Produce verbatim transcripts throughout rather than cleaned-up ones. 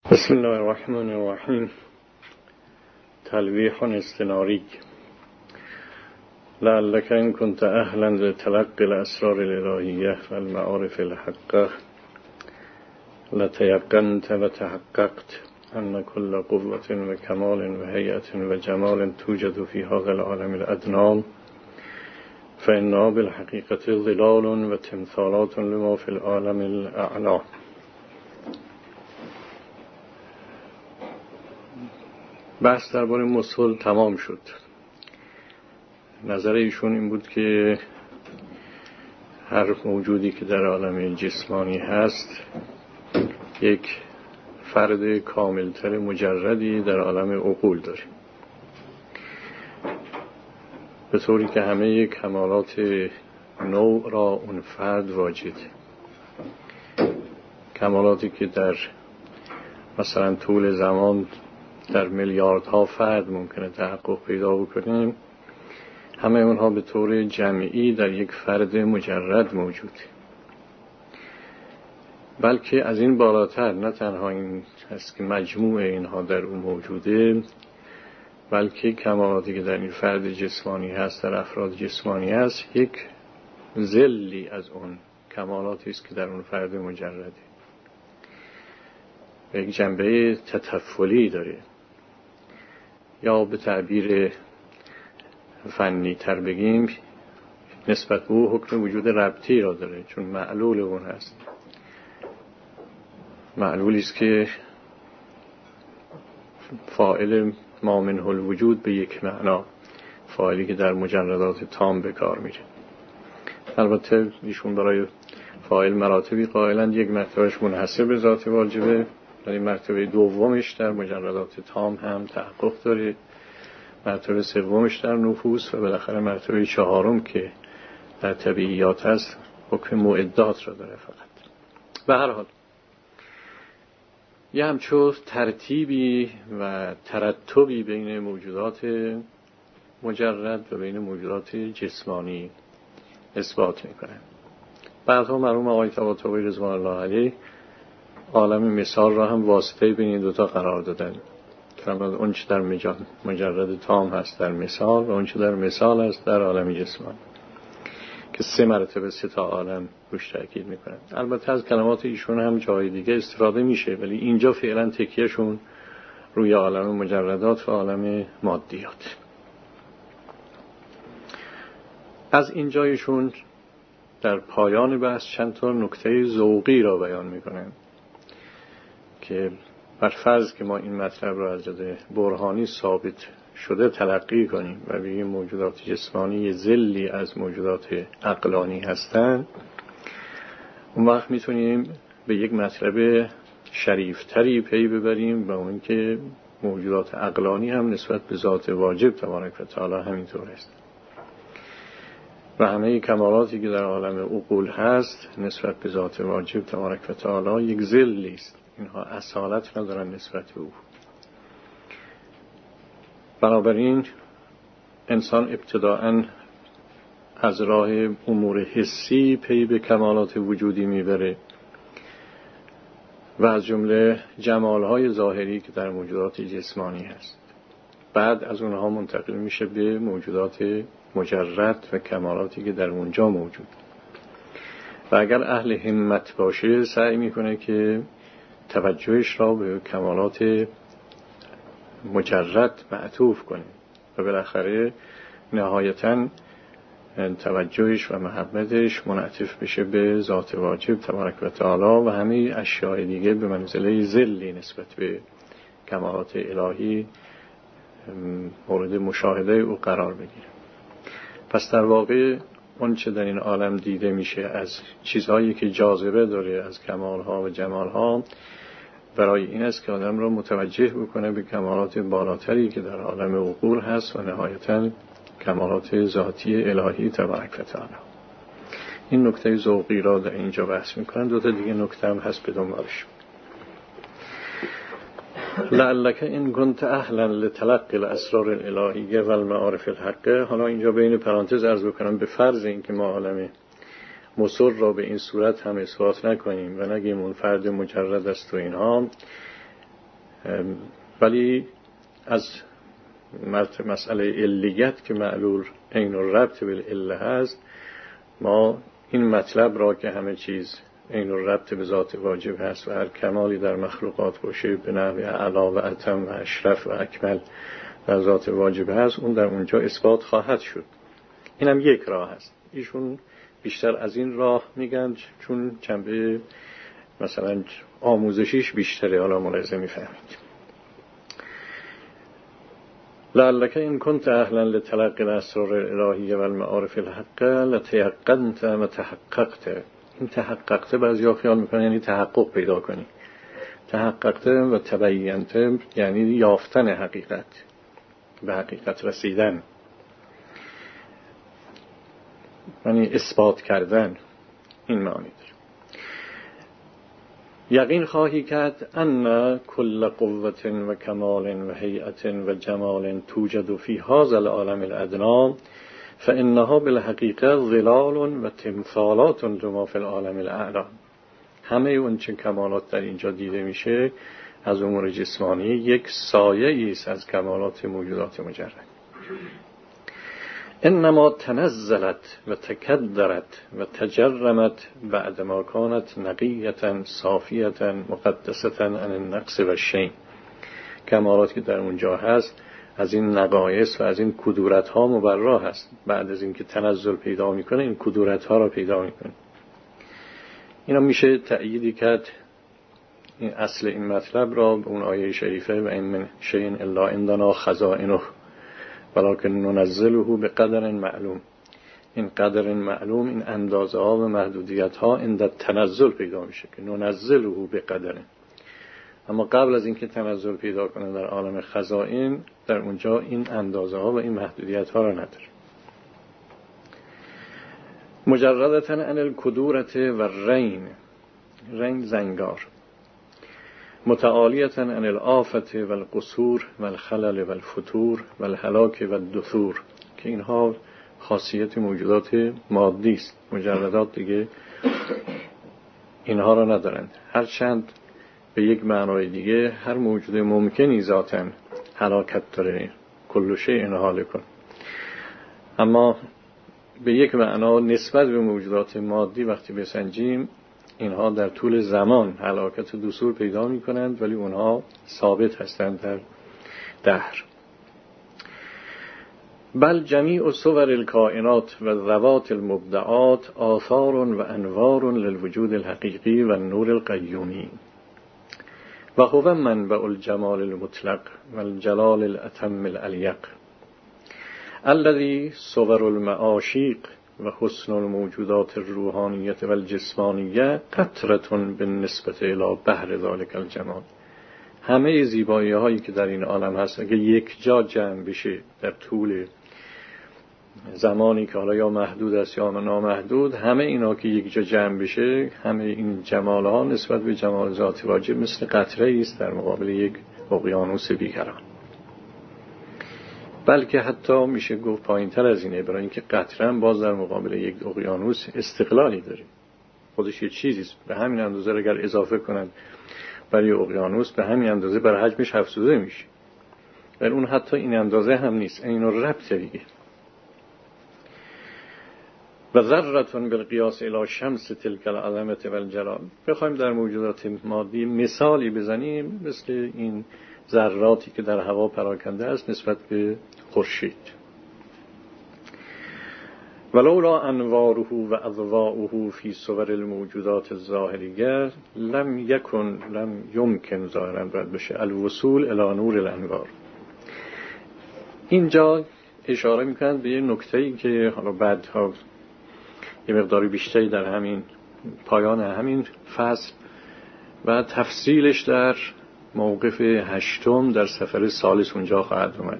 بسم الله الرحمن الرحیم. تلویح استناری. لعلک ان كنت اهلا لتلقی الاسرار الالهیه والمعارف الحقه لتيقنت وتحققت ان كل قوة وكمال وهيئة وجمال توجد في هذا العالم الادنى فإنها بالحقيقة ظلال وتمثالات لما في العالم الاعلى. بحث درباره مسل تمام شد. نظر ایشون این بود که هر موجودی که در عالم جسمانی هست یک فرد کاملتر مجردی در عالم عقول داره، به طوری که همه کمالات نوع را اون فرد واجد، کمالاتی که در مثلا طول زمان در میلیاردها فرد ممکنه تحقق پیدا بکنیم، همه اونها به طور جمعی در یک فرد مجرد موجود. بلکه از این بالاتر، نه تنها این هست که مجموع اینها در اون موجوده، بلکه کمالاتی که در این فرد جسمانی هست، در افراد جسمانی هست، یک ظلی از اون کمالاتی است که در اون فرد مجرده، یک جنبه تطفلی داره، یا به تعبیر فنی تر بگیم نسبت به او حکم وجود ربطی را داره، چون معلول اون هست. معلولی است که فاعل ما منه الوجود به یک معنا، فاعلی که در مجردات تام به کار میره. البته ایشون برای فاعل مراتبی قائلند، یک مرتبهش منحصر به ذات واجبه، ولی مرتبه دومش در مجردات تام هم تحقق داره، مرتبه سومش در نفوس، و بالاخره مرتبه چهارم که در طبیعیات هست حکم معدات را داره فقط. به هر حال یه همچون ترتیبی و ترتبی بین موجودات مجرد و بین موجودات جسمانی اثبات میکنه. بعدها مرحوم آقای طباطبایی رضوان الله علیه عالم مثال را هم واسطه بین این دوتا قرار دادن، که اون چه در مجرد تام هست در مثال و اون چه در مثال هست در عالم جسمانی، که سه مرتبه سه تا عالم روش تاکید میکنن. البته از کلمات ایشون هم جای دیگه استفاده میشه، ولی اینجا فعلا تکیهشون روی عالم مجردات و عالم مادیات. از اینجایشون در پایان بحث چند تا نکته ذوقی را بیان میکنن که بر فرض که ما این مطلب را از جده برهانی ثابت شده تلقی کنیم و بگیم موجودات جسمانی ظلی از موجودات عقلانی هستند، اون وقت میتونیم به یک مطلب شریفتری پی ببریم، و اون که موجودات عقلانی هم نسبت به ذات واجب تبارک و تعالی همینطور است، و همه کمالاتی که در عالم عقول هست نسبت به ذات واجب تبارک و تعالی یک ظلی است، اینها اصالت ندارن نسبت به او. بنابراین انسان ابتداءً از راه امور حسی پی به کمالات وجودی میبره، و از جمله جمالهای ظاهری که در موجودات جسمانی هست. بعد از اونها منتقل میشه به موجودات مجرد و کمالاتی که در اونجا موجود، و اگر اهل همت باشه سعی میکنه که توجهش را به کمالات مجرد معطوف کنه، و بالاخره نهایتاً توجهش و محبتش منعطف بشه به ذات واجب تبارک و تعالی، و همه اشیاء دیگه به منزله ظلی نسبت به کمالات الهی مورد مشاهده او قرار بگیره. پس در واقع اون چه در این عالم دیده میشه از چیزهایی که جاذبه داره، از کمالها و جمالها، برای این است که آدم را متوجه بکنه به کمالات بالاتری که در عالم عقول هست، و نهایتاً کمالات ذاتی الهی تبارک و تعالی. این نکته ذوقی را در اینجا بحث میکنن. دو تا دیگه نکته هم هست به دنبالش. لعلک ان كنت اهلا لتلقی الاسرار الالهیه والمعارف الحقه. حالا اینجا بین پرانتز عرض بکنم به فرض اینکه ما عالم مصر را به این صورت هم اثبات نکنیم و نگیم اون فرد مجرد است و اینها، ولی از مسئله علیت که معلول عین الربط بالعله هست، ما این مطلب را که همه چیز عین الربط به ذات واجب هست و هر کمالی در مخلوقات باشه به نحو اعلی و اتم و اشرف و اکمل در ذات واجب هست، اون در اونجا اثبات خواهد شد. اینم یک راه هست. ایشون بیشتر از این راه میگن چون جنبه مثلا آموزشیش بیشتره، حالا ملاحظه میفهمید. لعلک ان کنت اهلا لتلقی الاسرار الالهیه و المعارف الحق لتیقنت و تحققت. این تحققت بعضیا خیال میکنن یعنی تحقق پیدا کنی. تحققت و تبینت یعنی یافتن حقیقت، به حقیقت رسیدن، یعنی اثبات کردن. این معنی داره. یقین خواهی کرد ان کل قوة و کمال و هیئت و جمال توجد فی هذا العالم الادنی فانها بالحقیقه ظلال و تمثالات لما فی العالم الاعلی. همه اون چه کمالات در اینجا دیده میشه از امور جسمانی یک سایه است از کمالات موجودات مجرد. انما تنزلت و تکدرت و تجرمت بعدما کانت نقیتا صافیتا مقدستا عن النقص و الشین. کمالات که در اونجا هست از این نقایص و از این کدورت ها مبرا هست. بعد از اینکه تنزل پیدا میکنه این کدورت ها را پیدا میکنه. اینا میشه تأییدی کرد این اصل این مطلب را به اون آیه شریفه و این من شیء الا عندنا خزائنه ولکن ننزله به قدر معلوم. این قدر معلوم، این اندازه ها و محدودیت ها عند تنزل پیدا میشه که ننزله به قدر. اما قبل از اینکه تنزل پیدا کنه در عالم خزائن، در اونجا این اندازه ها و این محدودیت ها را نداره. مجردتاً عن الکدورت و رین، رین زنگار، متعالیتاً عن الآفت و القصور و الخلل و الفتور و الهلاک و الدثور، که اینها خاصیت موجودات مادی است. مجردات دیگه اینها را ندارند. هرچند به یک معنای دیگه هر موجود ممکنی ذاتاً هلاکت داره، کل شیء هالک، اما به یک معنا نسبت به موجودات مادی وقتی بسنجیم اینها در طول زمان هلاکت و دثور پیدا می کنند، ولی اونها ثابت هستند در دهر. بل جمیع صور الکائنات و ذوات المبدعات آثار و انوار للوجود الحقیقی و النور القیومی و هو منبع الجمال المطلق و الجلال الاتم الالیق الذي صور المعاشیق و حسن الموجودات الروحانیت و الجسمانیه قطرتون بالنسبت الی بحر ذلك الجمال. همه زیبایی هایی که در این عالم هست اگه یک جا جمع بشه در طول زمانی که حالا یا محدود است یا نامحدود، همه اینا که یک جا جمع بشه، همه این جمال ها نسبت به جمال ذات واجب مثل قطره است در مقابل یک اقیانوس بیکران. بلکه حتی میشه گفت پایین تر از اینه، برای اینکه قطره هم باز در مقابل یک اقیانوس استقلالی داره، خودش یه چیزیست. به همین اندازه اگر اضافه کنند برای اقیانوس به همین اندازه بر حجمش افزوده میشه، ولی اون حتی این اندازه هم نیست، اینو ربط دیگه. و ذرتون بالقیاس الی شمس تلک العظمه و الجلال. بخوایم در موجودات مادی مثالی بزنیم، مثل این ذراتی که در هوا پراکنده است نسبت به خورشید. ولولا انواره و اضواؤه فی صور الموجودات الظاهریه لم یکن لم یمکن ظاهرا باید بشه الوصول الی نور الانوار. اینجا اشاره میکنند به یه نکته‌ای که حالا بعدها یه مقداری بیشتری در همین پایان همین فصل و تفصیلش در موقف هشتم در سفر ثالث اونجا خواهد اومد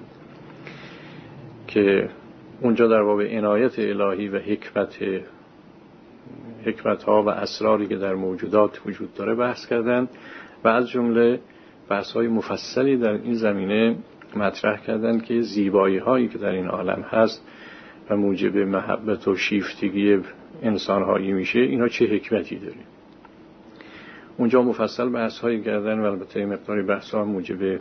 که اونجا در باب عنایت الهی و حکمت حکمت ها و اسراری که در موجودات وجود داره بحث کردن و از جمله بحث های مفصلی در این زمینه مطرح کردن که زیبایی هایی که در این عالم هست و موجب محبت و شیفتگی انسان هایی میشه، اینا چه حکمتی داره. اونجا مفصل بحث هایی کردن و البته مقداری بحث ها موجب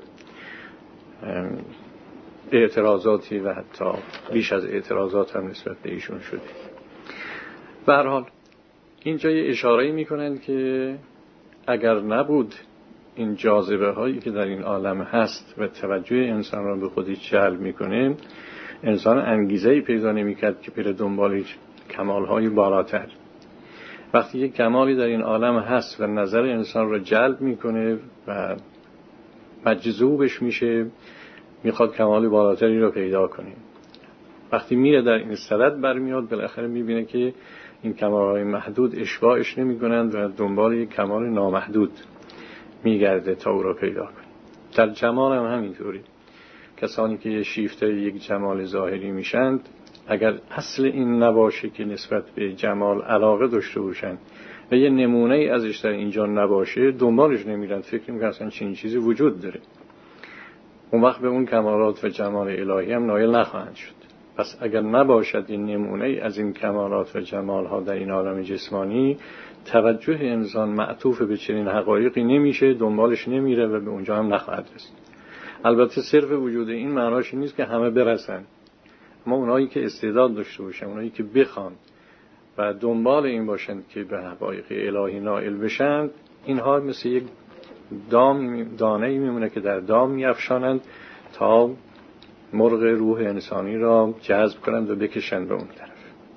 اعتراضاتی و حتی بیش از اعتراضات هم نسبت به ایشون شده. به هر حال اینجا یه اشاره‌ای میکنند که اگر نبود این جاذبه هایی که در این عالم هست و توجه انسان را به خودش جلب میکنه، انسان انگیزه‌ای پیدا نمی‌کرد که بره دنبال کمال‌های بالاتر. وقتی یک کمالی در این عالم هست و نظر انسان را جلب میکنه و مجذوبش میشه، میخواد کمال بالاتری را پیدا کنه. وقتی میره در این صدد برمیاد، بالاخره میبینه که این کمال‌های محدود اشباعش نمی‌کنند و دنبال یک کمال نامحدود میگرده تا او را پیدا کنه. در جمال هم همینطوری. کسانی که شیفته یک جمال ظاهری میشند، اگر اصل این نباشه که نسبت به جمال علاقه داشته باشند و یه نمونه ای ازش در اینجا نباشه، دنبالش نمیرن، فکر میکنن اصلا چنین چیزی وجود داره. اون وقت به اون کمالات و جمال الهی هم نایل نخواهند شد. پس اگر نباشد این نمونه ای از این کمالات و جمال ها در این عالم جسمانی، توجه انسان معطوف به چنین حقایقی نمیشه، دنبالش نمیره و به اونجا هم نخواهد رسید. البته صرف وجود این معناش نیست که همه برسن، اما اونایی که استعداد داشته باشن، اونایی که بخوان و دنبال این باشند که به حقایق الهی نائل بشن، اینها مثل یک دام دانه‌ای میمونه که در دام میافشانند تا مرغ روح انسانی را جذب کنند و بکشند به اون طرف.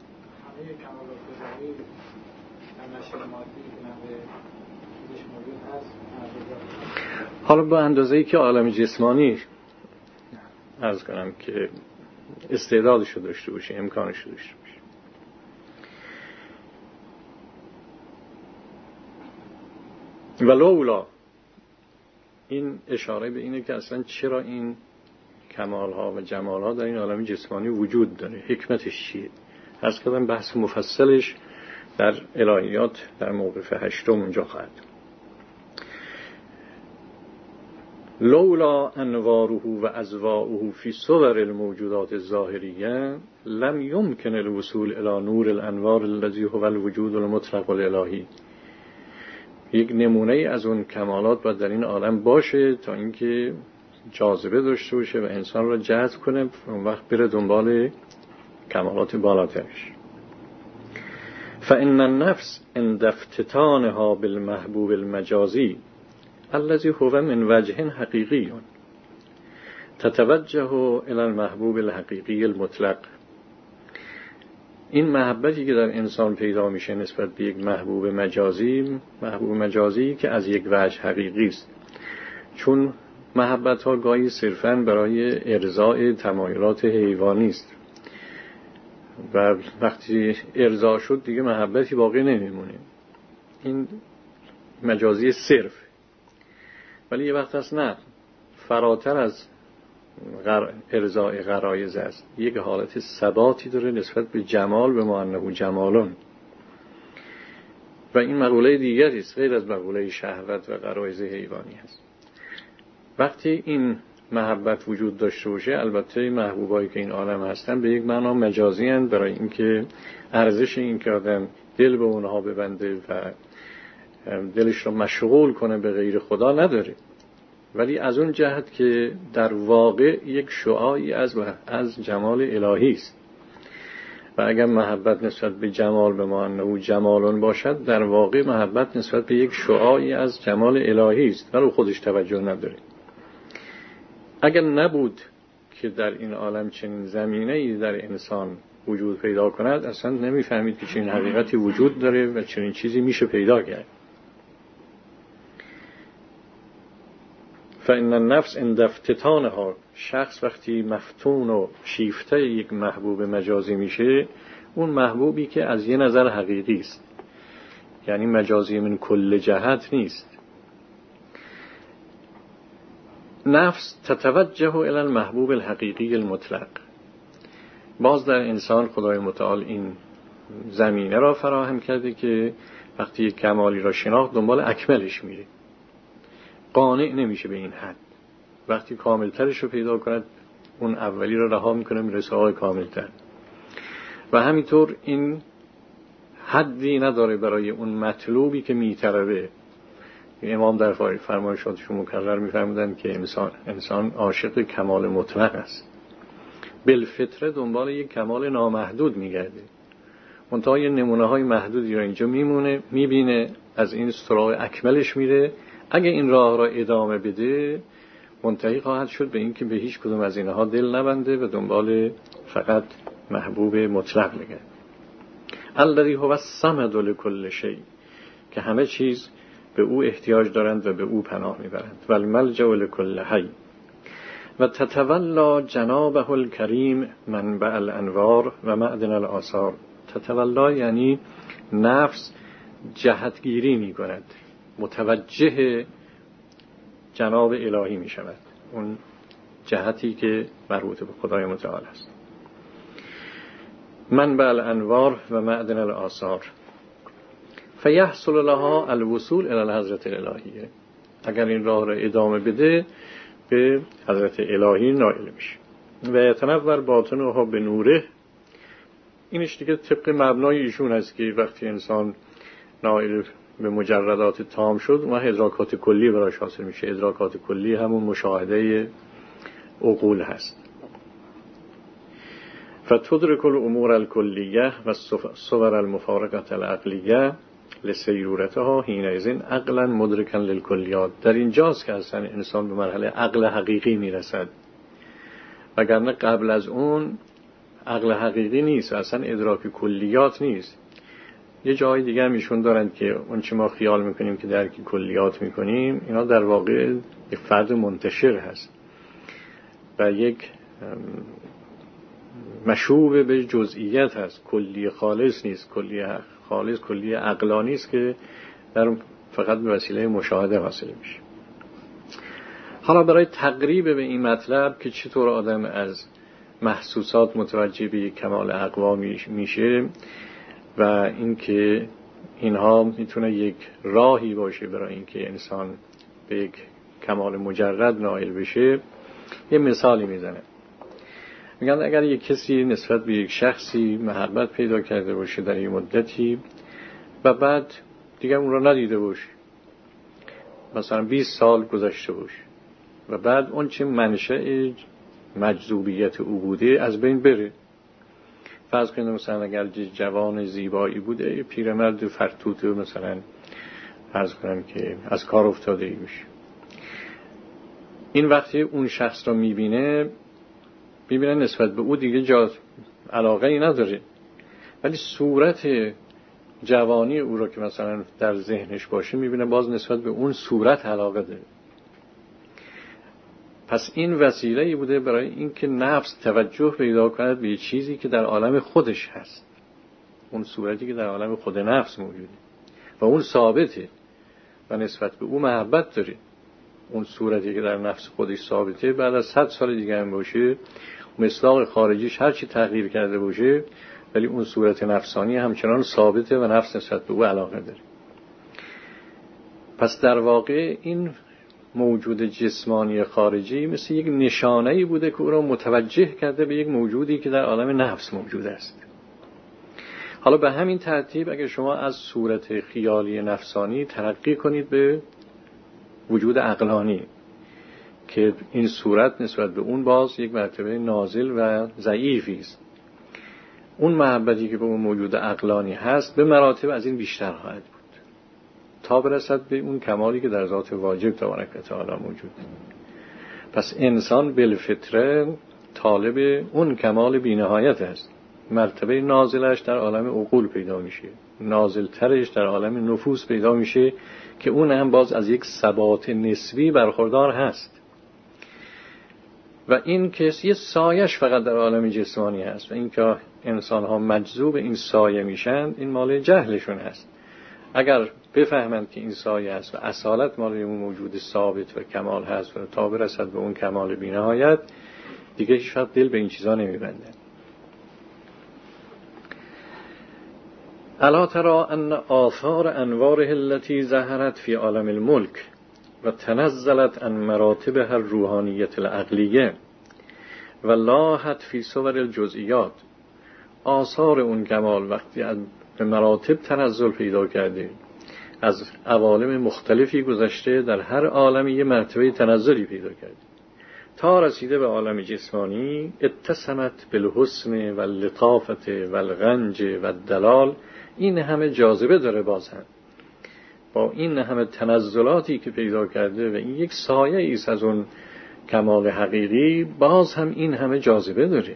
حالا با اندازه‌ای که عالم جسمانی عرض کنم که استعدادش رو داشته باشه، امکانش رو داشته باشه. ولولا، این اشاره به اینه که اصلا چرا این کمال‌ها و جمال‌ها در این عالم جسمانی وجود داره، حکمتش چیه. عرض کردم بحث مفصلش در الهیات در موقف هشتم اونجا خواهد. لولا انواره و ازواؤه فی صور الموجودات الظاهریه لم يمكن الوصول الى نور الانوار الذي هو الوجود المطلق الالهی. یک نمونه از اون کمالات باید در این عالم باشه تا اینکه جاذبه داشته باشه و انسان را جذب کنه، اون وقت بره دنبال کمالات بالاترش. فإن النفس عند افتتانها بالمحبوب المجازی الذي هو من وجه حقیقی تتوجه الى المحبوب الحقیقی المطلق. این محبتی که در انسان پیدا میشه نسبت به یک محبوب مجازی، محبوب مجازی که از یک وجه حقیقی است، چون محبت ها گاهی صرفاً برای ارضاء تمایلات حیوانی است و وقتی ارضا شد دیگه محبتی باقی نمیمونه. این مجازی صرف. ولی یه وقت هست نه، فراتر از غر... ارضاء غرایز است، یک حالت ثباتی داره نسبت به جمال، به ما انه جمالون. و این مقوله دیگری است غیر از مقوله شهوت و غرایز حیوانی است. وقتی این محبت وجود داشته باشه، البته محبوبایی که این عالم هستن به یک معنا مجازی هستند، برای اینکه ارزش این که آدم دل به اونها ببنده و دلش رو مشغول کنه به غیر خدا نداره، ولی از اون جهت که در واقع یک شعاعی از از جمال الهی است. و اگر محبت نسبت به جمال به ما انه جمالون باشد، در واقع محبت نسبت به یک شعاعی از جمال الهی است، ولی خودش توجه نداره. اگر نبود که در این عالم چنین زمینه‌ای در انسان وجود پیدا کند، اصلا نمیفهمید که چنین حقیقتی وجود داره و چنین چیزی میشه پیدا کرد. فإن النفس عند افتتانها، شخص وقتی مفتون و شیفته یک محبوب مجازی میشه، اون محبوبی که از یه نظر حقیقی است، یعنی مجازی من کل جهت نیست، نفس تتوجه الی المحبوب الحقیقی المطلق. باز در انسان خدای متعال این زمینه را فراهم کرده که وقتی یک کمالی را شناخت دنبال اکملش میره، قانع نمیشه به این حد. وقتی کاملترش رو پیدا کند، اون اولی رو رها میکنه، میرسه آقای کاملتر. و همینطور این حدی نداره برای اون مطلوبی که میطلبه. امام در فرمایشاتشون مکرر می‌فرمودن که انسان انسان عاشق کمال مطلق است، بالفطره دنبال یک کمال نامحدود میگرده، منتها یه نمونه‌های محدودی را اینجا میمونه، میبینه، از این سراغ اکملش میره. اگه این راه را ادامه بده منتهی خواهد شد به این که به هیچ کدوم از اینها دل نبنده و دنبال فقط محبوب مطلق بگرده. الذی هو الصمد لكل شیء، که همه چیز به او احتیاج دارند و به او پناه میبرند. و الملجأ لكل حی و تتولا جنابه الکریم منبع الانوار و معدن الآثار. تتولا یعنی نفس جهتگیری می کند، متوجه جناب الهی می شود، اون جهتی که مربوط به خدای متعال است. منبع الانوار و معدن الآثار. فیحصل لها الوصول الی الحضرت الالهیه. اگر این راه را ادامه بده به حضرت الهی نائل میشه. و یتنور باطنها به نوره. اینش دیگه طبق مبنای ایشون هست که وقتی انسان نائل به مجردات تام شد اون ادراکات کلی براش حاصل میشه. ادراکات کلی همون مشاهده عقول هست. فتدرک الامور الکلیه و صور المفارقه العقلیه لسیرورتها حینئذ عقلا مدرکا للکلیات. در اینجاست که اصلا انسان به مرحله عقل حقیقی میرسد، وگرنه قبل از اون عقل حقیقی نیست، اصلا ادراک کلیات نیست. یه جای دیگه هم ایشون دارند که اون چی ما خیال میکنیم که درک کلیات میکنیم اینا در واقع یک فرد منتشر هست و یک مشوب به جزئیات هست، کلی خالص نیست، کلی خالص کلی عقلانی است که در فقط به وسیله مشاهده حاصل میشه. حالا برای تقریب به این مطلب که چطور آدم از محسوسات متوجه به یک کمال اقوا میشه و اینکه اینها میتونه یک راهی باشه برای اینکه انسان به یک کمال مجرد نائل بشه، یه مثالی میزنه. میگن اگر یک کسی نسبت به یک شخصی محبت پیدا کرده باشه در یک مدتی و بعد دیگه اون رو ندیده باشه، مثلا بیست سال گذشته باشه و بعد اون چه منشأ مجذوبیت او بوده از بین بره. فرض کنید مثلا اگر جوان زیبایی بوده، پیرمرد فرتوت مثلا فرض کنم که از کار افتاده ای بشه، این وقتی اون شخص رو میبینه میبینه نسبت به او دیگه جا علاقه ای نداره، ولی صورت جوانی او رو که مثلا در ذهنش باشه میبینه باز نسبت به اون صورت علاقه داره. پس این وسیله‌ای بوده برای اینکه نفس توجه پیدا کند به چیزی که در عالم خودش هست، اون صورتی که در عالم خود نفس موجوده و اون ثابته و نسبت به او محبت داره. اون صورتی که در نفس خودش ثابته بعد از صد سال دیگه هم باشه، مصداق خارجیش هر چی تغییر کرده باشه، ولی اون صورت نفسانی همچنان ثابته و نفس نسبت به او علاقه داره. پس در واقع این موجود جسمانی خارجی مثل یک نشانه‌ای بوده که او را متوجه کرده به یک موجودی که در عالم نفس موجود است. حالا به همین ترتیب اگر شما از صورت خیالی نفسانی ترقی کنید به وجود عقلانی که این صورت نسبت به اون باز یک مرتبه نازل و ضعیفی است، اون محبتی که به اون موجود عقلانی هست به مراتب از این بیشتر خواهد بود تا برسد به اون کمالی که در ذات واجب تبارک و تعالی موجود. پس انسان بالفطره طالب اون کمال بی‌نهایت است. مرتبه نازلش در عالم عقول پیدا میشه، نازلترش در عالم نفوس پیدا میشه که اون هم باز از یک ثبات نسبی برخوردار هست و این کسی سایش فقط در عالم جسمانی هست و این که انسان ها مجذوب این سایه میشن این مال جهلشون هست. اگر بفهمند که این سایه هست و اصالت مال اون موجود ثابت و کمال هست و تا برسد به اون کمال بی‌نهایت دیگه هیچ وقت دل به این چیزا نمیبنده. الا ترى ان آثار انواره التي ظهرت في عالم الملك و تنزلت عن مراتبها الروحانیت العقلیه و لاحت فی صور الجزئیات. آثار اون کمال وقتی به مراتب تنزل پیدا کرده از عوالم مختلفی گذشته، در هر عالمی یه مرتبه تنزلی پیدا کرده تا رسیده به عالم جسمانی. اتسمت بالحسن و اللطافت و الغنج و الدلال. این همه جاذبه داره باز هم با این همه تنزلاتی که پیدا کرده و این یک سایه ایست از اون کمال حقیقی، باز هم این همه جاذبه داره.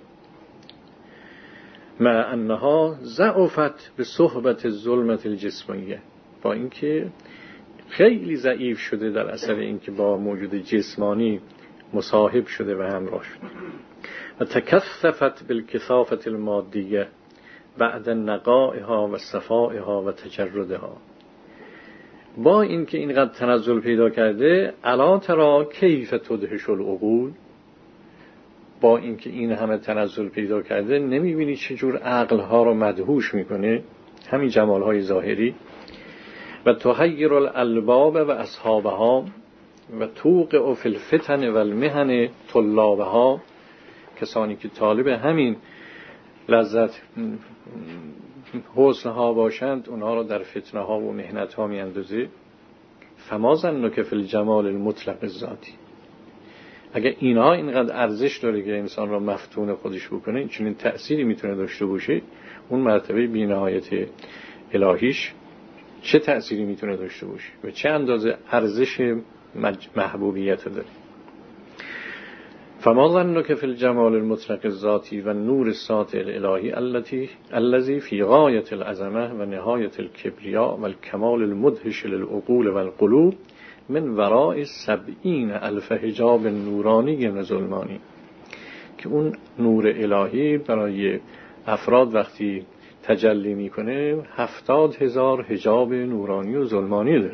مع انها ضعفت به صحبت ظلمت الجسمیه، با اینکه خیلی ضعیف شده در اثر اینکه با موجود جسمانی مصاحب شده و همراه شده. و تکثفت بالکثافت المادیه بعد نقائها و صفائها و تجردها. با اینکه اینقدر تنزل پیدا کرده، الا ترى کیف تدهش العقول، با اینکه این همه تنزل پیدا کرده نمیبینی چجور عقلها رو مدهوش میکنه، همین جمالهای ظاهری. و تحیر الالباب و اصحابها و توقع فی الفتن و المحن طلابها. کسانی که طالب همین لذت حسنها باشند، اونها رو در فتنه ها و محنت ها می اندازه. فما ظنک فی الجمال المطلق الذاتی. اگر اینها اینقدر ارزش داره که انسان را مفتون خودش بکنه، چنین تأثیری میتونه داشته باشه، اون مرتبه بی‌نهایت الهیش چه تأثیری میتونه داشته باشه و چه اندازه ارزش محبوبیت داره. فما ظنک فی الجمال المطلق الذاتی و نور الساطع الالهی التي الذي في غایة العظمه و نهایة الکبریا و الکمال المدهش للعقول و القلوب من وراء سبعین الف حجاب نورانی و ظلمانی. که اون نور الهی برای افراد وقتی تجلی میکنه هفتاد هزار حجاب نورانی و ظلمانی داره.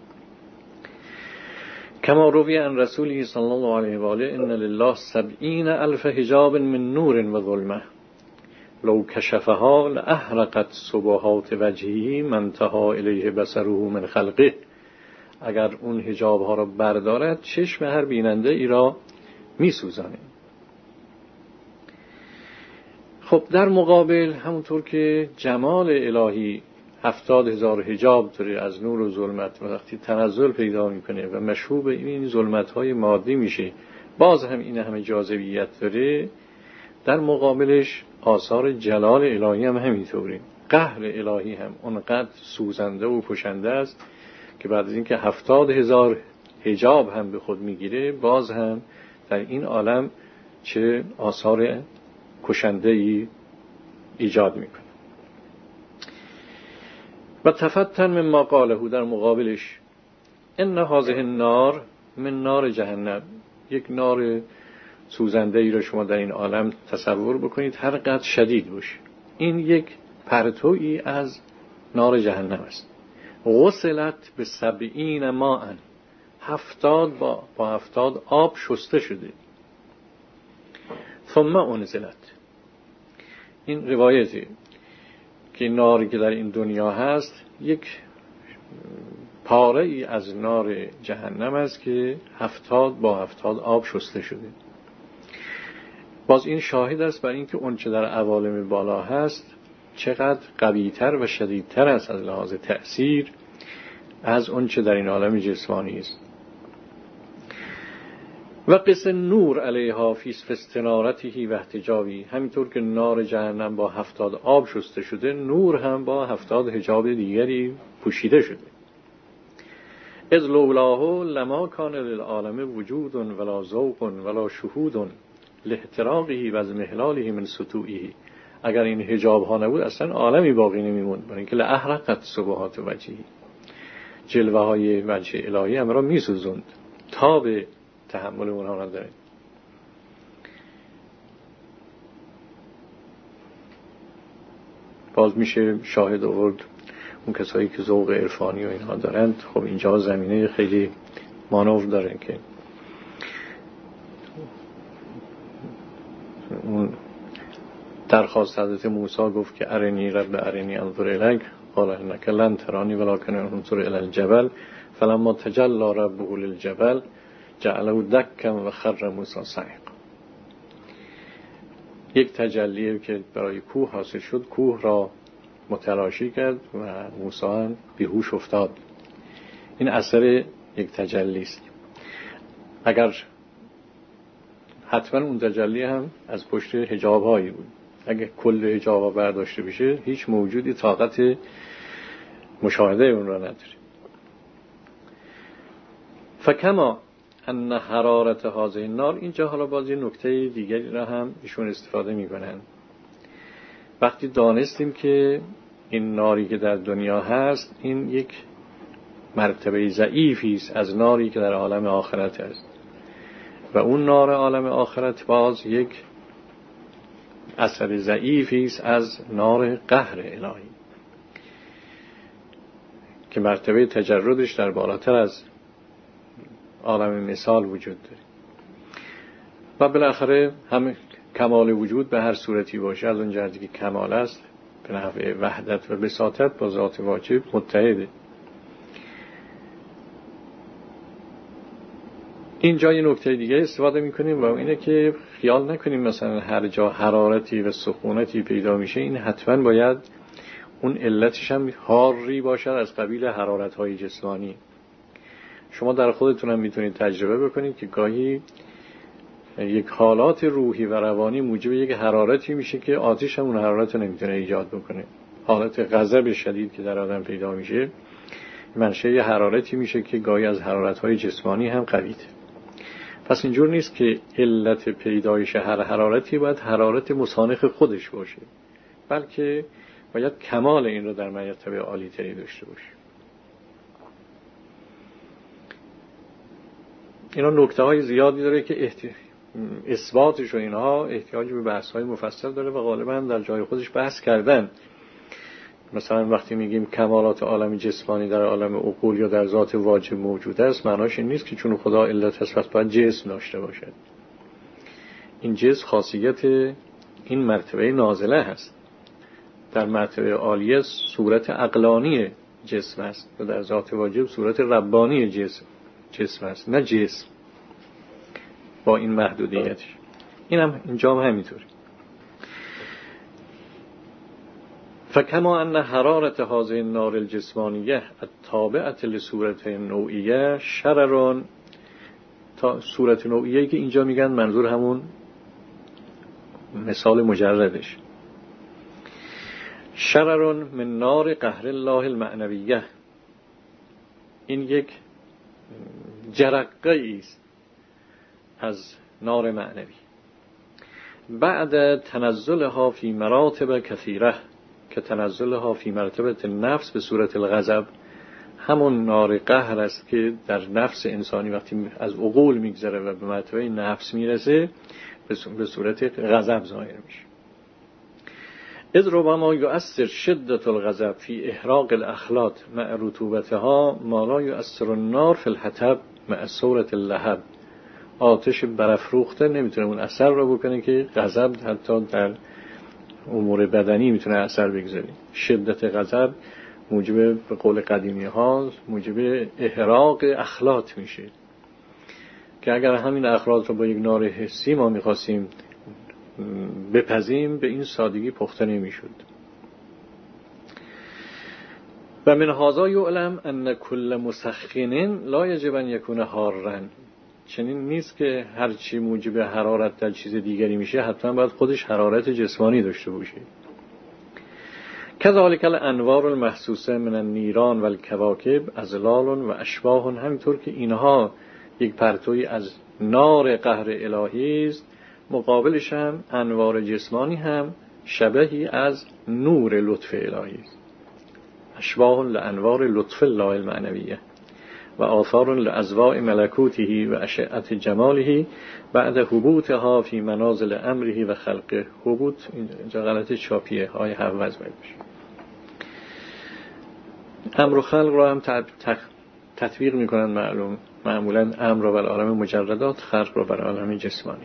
کما روی عن رسوله صلی الله علیه و آله ان لله سبعین الف حجاب من نور و ظلمه لو کشفها لاحرقت سبحات وجهه من انتهى الیه بصره من خلقه. اگر اون حجاب ها را بردارد چشم هر بیننده ای را میسوزانه. خب در مقابل همونطور که جمال الهی هفتاد هزار حجاب داره از نور و ظلمت و وقتی تنزل پیدا میکنه و مشوب این ظلمت های مادی میشه، باز هم این همه جاذبیت داره. در مقابلش آثار جلال الهی هم همینطوره. قهر الهی هم اونقدر سوزنده و کشنده است که بعد از اینکه هفتاد هزار حجاب هم به خود میگیره، باز هم در این عالم چه آثار کشنده ای ایجاد میکنه. و تفتن مما قاله، در مقابلش ان هذه النار من نار جهنم. یک نار سوزنده ای را شما در این عالم تصور بکنید، هر قدر شدید باشه، این یک پرتویی از نار جهنم است. غسلت به سبعین ماء، هفتاد با, با هفتاد آب شسته شده. ثم انزلت. این روایتی که ناری که در این دنیا هست یک پاره ای از نار جهنم است که هفتاد با هفتاد آب شسته شده. باز این شاهد است بر اینکه اون چه در عوالم بالا هست چقدر قوی‌تر و شدیدتر است از لحاظ تأثیر از اون چه در این عالم جسمانی است. و قصه نور علیها فی استنارته و احتجابی. همینطور که نار جهنم با هفتاد آب شسته شده، نور هم با هفتاد حجاب دیگری پوشیده شده. اذ لولاه لما کان للعالم وجود ولا ذوق ولا شهود لاحتراقه و از محلاله من سطوعه. اگر این حجاب ها نبود اصلا عالمی باقی نمیموند، برای اینکه لاحرقت سبحات وجهه، جلوه های وجه الهی هم را میسوزند، تا به تحمل اونها نداره. باز میشه شاهد آورد اون کسایی که ذوق عرفانی و اینها دارند. خب اینجا زمینه خیلی مانور داره که اون درخواست حضرت موسی گفت که ارنی رب ارنی انظر الیک قال انک لن ترانی ولکن انظر الی الجبل فلما تجلی ربه للجبل جعله دکا و خر موسی صعقا. یک تجلی که برای کوه حاصل شد، کوه را متلاشی کرد و موسی هم بیهوش افتاد. این اثر یک تجلی است. اگر حتما اون تجلی هم از پشت حجاب هایی بود، اگر کل حجاب ها برداشته بشه هیچ موجودی طاقت مشاهده اون را نداره. فکما ان حرارت هذه النار، اینجا حالا باز یه نکته دیگری را هم ایشون استفاده میکنن. وقتی دانستیم که این ناری که در دنیا هست این یک مرتبه ضعیفی است از ناری که در عالم آخرت است و اون نار عالم آخرت باز یک اثر ضعیفی است از نار قهر الهی که مرتبه تجردش در بالاتر از عالم مثال وجود داره و بالاخره هم کمال وجود به هر صورتی باشه از اون جهتی که کمال است به نحو وحدت و بساطت با ذات واجب متحده. اینجا یه نکته دیگه استفاده میکنیم و اینه که خیال نکنیم مثلا هر جا حرارتی و سخونتی پیدا میشه این حتما باید اون علتش هم حاری باشد از قبیل حرارت‌های جسمانی. شما در خودتون هم میتونید تجربه بکنید که گاهی یک حالات روحی و روانی موجب یک حرارتی میشه که آتش هم اون حرارت رو نمیتونه ایجاد بکنه. حالت غضب شدید که در آدم پیدا میشه منشأ حرارتی میشه که گاهی از حرارت‌های جسمانی هم قویه. پس اینجور نیست که علت پیدایش هر حرارتی باید حرارت مسانخ خودش باشه، بلکه باید کمال این رو در مرتبه عالی تری داشته باشه. اینا نکته های زیادی داره که احتی... اثباتش و اینها احتیاج به بحث های مفصل داره و غالبا در جای خودش بحث کردن. مثلا وقتی میگیم کمالات عالم جسمانی در عالم عقول یا در ذات واجب موجود است، معناش این نیست که چون خدا علت هست پس باید جسم داشته باشد. این جسم خاصیت این مرتبه نازله هست. در مرتبه عالیه صورت عقلانی جسم است و در ذات واجب صورت ربانی جسم جسم است، نه جسم با این محدودیتش. این هم اینجا هم همینطوری. فکما ان حرارت هذه النار الجسمانیه التابعه لصورت نوعیه شرر، تا صورت نوعیه که اینجا میگن منظور همون مثال مجردش، شرر من نار قهر الله المعنویه، این یک جرقه است از نار معنوی بعد تنزلها فی مراتب کثیره که تنزلها فی مرتبه نفس به صورت الغضب، همون نار قهر است که در نفس انسانی وقتی از عقول میگذره و به مرتبه نفس میرسه به صورت غضب ظاهر میشه. اذ ربما یؤثر شدت الغضب فی احراق الاخلاط مع رطوبتها ما لا یؤثر النار فی الحطب مع صورت اللهب. آتش برافروخته نمیتونه اون اثر رو بکنه که غضب حتی در امور بدنی میتونه اثر بگذاره. شدت غضب موجب به قول قدیمی ها موجب احراق اخلاط میشه که اگر همین اخلاط رو با یک نار حسی ما میخواستیم بپزیم به این سادگی پخته نمیشد. و من هذا یعلم ان کل مسخن لا یجب ان یکون حارا، چنین نیست که هر چی موجب حرارت در چیز دیگری میشه حتما باید خودش حرارت جسمانی داشته باشه. کذالک الانوار المحسوسه من النیران و الکواکب ازلال و اشباح، همینطور که اینها یک پرتوی از نار قهر الهی است، مقابلش هم انوار جسمانی هم شبهی از نور لطف الهی است. اشباح لانوار لطف الله المعنویه و آثار لأزواء ملکوته و اشعت جماله بعد حبوطها فی منازل امره و خلقه. حبوط اینجا غلط چاپیه های حوض باید بشه. امر و خلق را هم تطبیق میکنن معلوم معمولا امر را بر عالم مجردات، خلق را بر عالم جسمانی.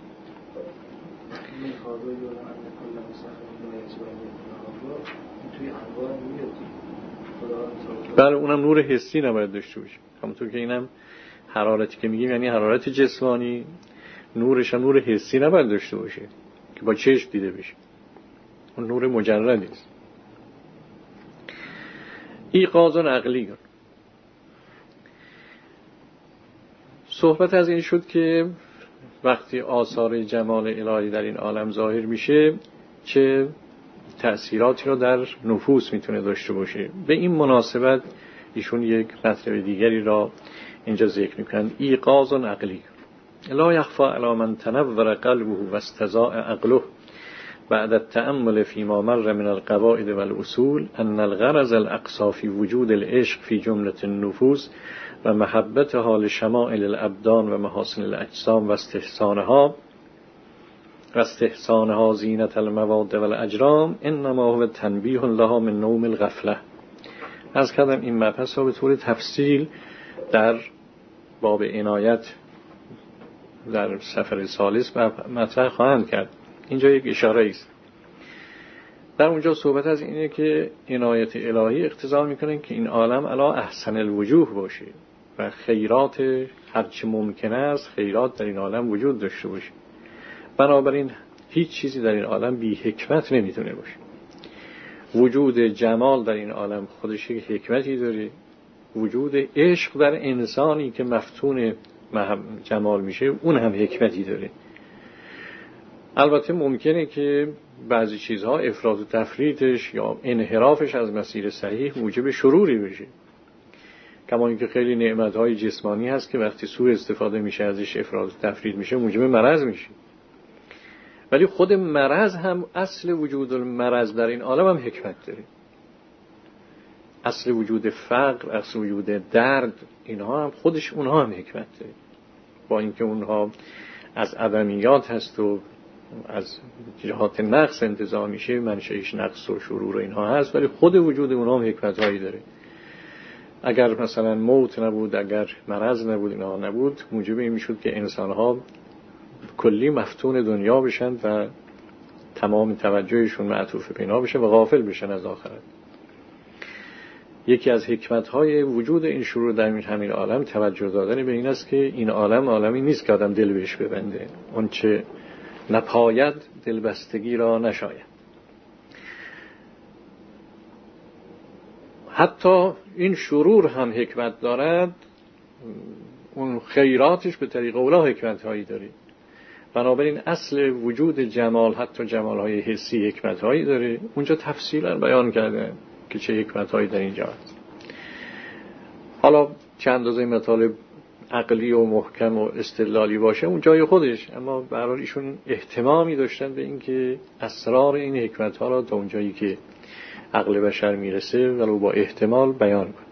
بله اونم نور حسی نباید داشته باشه، همونطور که اینم حرارتی که میگیم یعنی حرارت جسمانی، نورش هم نور حسی نباید داشته باشه که با چشم دیده بشه، اون نور مجردی است. ایقاظ عقلی صحبت از این شد که وقتی آثار جمال الهی در این عالم ظاهر میشه چه تأثیراتی رو در نفوس میتونه داشته باشه. به این مناسبت ایشون یک مطلب دیگری را اینجا ذکر میکنند: ایقاظ عقلی لا یخفى علی من تنور قلبه و استضاء عقله بعد التأمل فيما مر من القواعد والأصول أن الغرض الأقصى في وجود العشق في جملة النفوس و محبتها لشمائل الابدان و محاسن الاجسام و استحسانها و استحسانها زینت المواد و الاجرام انما هو تنبیه لها من نوم الغفله. از کردم این مبحث ها به طور تفصیل در باب عنایت در سفر ثالث مطرح خواهند کرد. اینجا یک اشاره است. در اونجا صحبت از اینه که عنایت الهی اقتضا میکنه که این عالم علا احسن الوجوه باشه و خیرات هرچی ممکن است خیرات در این عالم وجود داشته باشه. بنابراین هیچ چیزی در این عالم بی حکمت نمیتونه باشه. وجود جمال در این عالم خودش یک حکمتی داره. وجود عشق در انسانی که مفتون جمال میشه اون هم حکمتی داره. البته ممکنه که بعضی چیزها افراط و تفریطش یا انحرافش از مسیر صحیح موجب شروری بشه، کما اینکه خیلی نعمت‌های جسمانی هست که وقتی سوء استفاده میشه ازش افراط و تفریط میشه موجب مرض میشه. ولی خود مرض هم اصل وجود مرض در این عالم هم حکمت داره. اصل وجود فقر، اصل وجود درد، اینها هم خودش اونها هم حکمت داره. با اینکه اونها از عدمیات هست و از جهات نقص انتزاع میشه، منشأش نقص و شرور و اینها هست، ولی خود وجود اونها هم حکمت‌هایی داره. اگر مثلا موت نبود، اگر مرض نبود، اینها نبود، موجب این میشد که انسان‌ها کلی مفتون دنیا بشن و تمام توجهشون معطوف به اینا بشه و غافل بشن از آخرت. یکی از حکمت‌های وجود این شرور در همین عالم توجه دادن به این است که این عالم عالمی نیست که آدم دل بهش ببنده. اون چه نپاید دلبستگی را نشاید. حتی این شرور هم حکمت دارد، اون خیراتش به طریق اولا حکمت‌هایی داره. بنابراین اصل وجود جمال، حتی جمال‌های حسی، حکمت‌هایی داره. اونجا تفصیلا بیان کرده که چه حکمت‌هایی در اینجا هست. حالا چند اندازه مطالب عقلی و محکم و استدلالی باشه اون جای خودش، اما به هر حال ایشون اهتمامی داشتن به اینکه اسرار این حکمت‌ها را تا اونجایی که عقل بشر میرسه ولو با احتمال بیان کن.